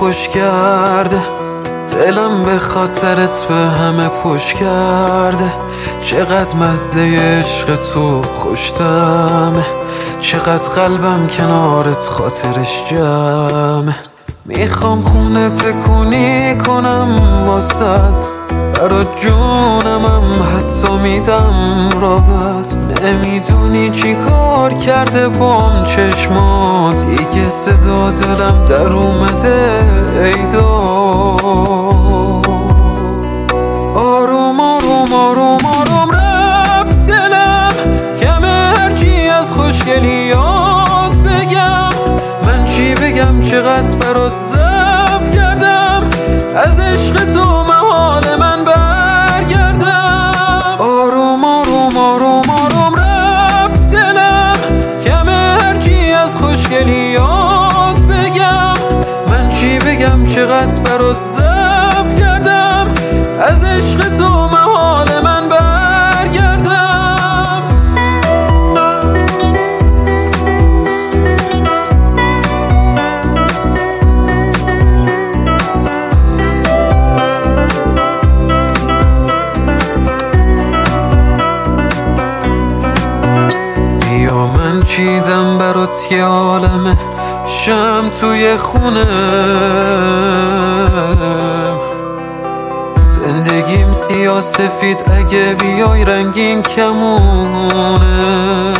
خوش کرده، دلم به خاطرت به همه پشت کرده. چقدر مزه عشق تو خوشتمه، چقدر قلبم کنارت خاطرش جمعه. میخوام خونه تکونی کنم واسد، برات جونمم حتی میدم راحت. نمیدونی چی کار کرده بام چشمات، دیگه صدا دلم در اومده ایدا. آروم آروم آروم آروم رفت دلم، کمه هرچی از خوشگلیات بگم. من چی بگم چقدر برات ضعف کردم، از عشق تو محال من برگردم. آروم آروم آروم آروم رفت دلم، کمه هرچی از خوشگلیات بگم. من چی بگم چقدر برات ضعف کردم، از عشق تو محال من برگردم. بیا من چیدم برات یه عالمه شم توی خونه، زندگیم سیاه سفید اگه بیای رنگین کمونه.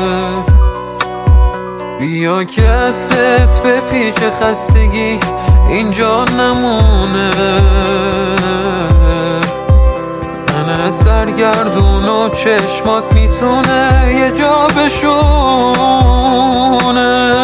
بیا که عطرت به پیچ خستگی اینجا نمونه. من سرگردون و چشمات میتونه یه جا بشونه.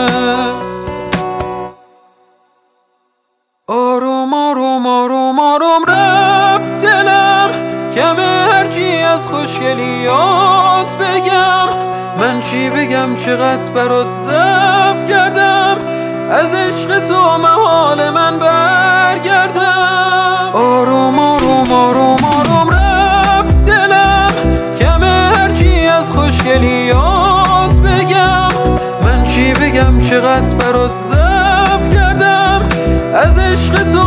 آروم آروم آروم آروم رفت دلم، کمه هرچی از خوشگلیات بگم. من چی بگم چقدر برات ضعف کردم، از عشق تو محال من برگردم. آروم آروم آروم آروم رفت دلم، کمه هرچی از خوشگلیات بگم. من چی بگم چقدر برات ضعف کردم، از عشق تو